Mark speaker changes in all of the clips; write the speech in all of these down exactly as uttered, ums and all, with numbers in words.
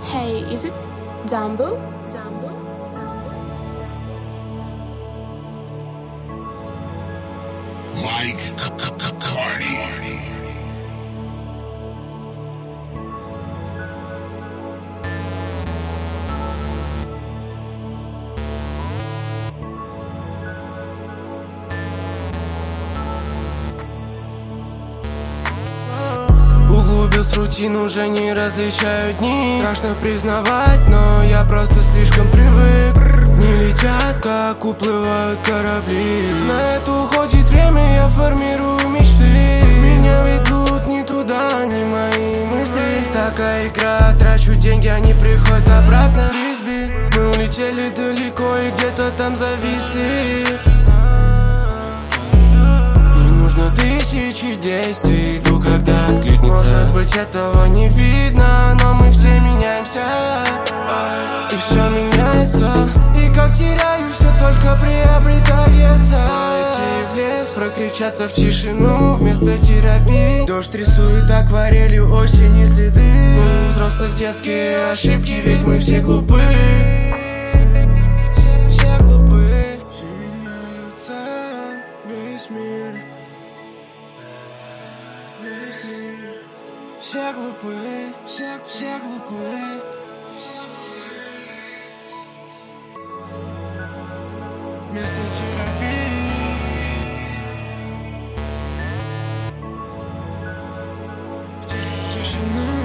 Speaker 1: Hey, is it Dumbo? Dumbo?
Speaker 2: Mike Cardi.
Speaker 3: Углубился в рутину, уже не различаю дни. Страшно признавать, но я просто слишком привык. Не летят, как уплывают корабли. На это уходит время, я формирую мечты. Меня ведут не туда, не мои мысли. Такая игра, трачу деньги, они приходят обратно. Фрисби, мы улетели далеко и где-то там зависли. Нужно тысячи действий, иду, когда откликнется. Может быть, этого не видно, но мы все меняемся. И все меняется. И как теряю, все только приобретается. Идти в лес, прокричаться в тишину вместо терапии. Дождь рисует акварелью осени следы. У взрослых детские ошибки, ведь мы все глупые. Все глупые. Все меняются, весь мир. Все глупые, все, все глупые. Вместо терапии. Тишина.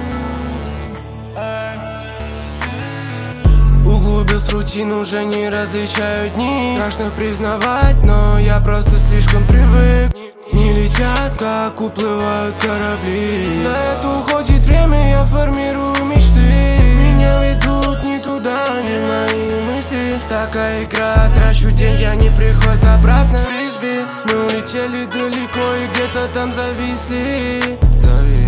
Speaker 3: Углубился в рутину, уже не различаю дни. Страшно признавать, но я просто слишком привык. Не летят, как уплывают корабли. На это уходит время, я формирую мечты. Меня ведут не туда, не мои мысли. Такая игра, трачу деньги, они приходят обратно. Фрисби, мы улетели далеко и где-то там зависли. Зависли.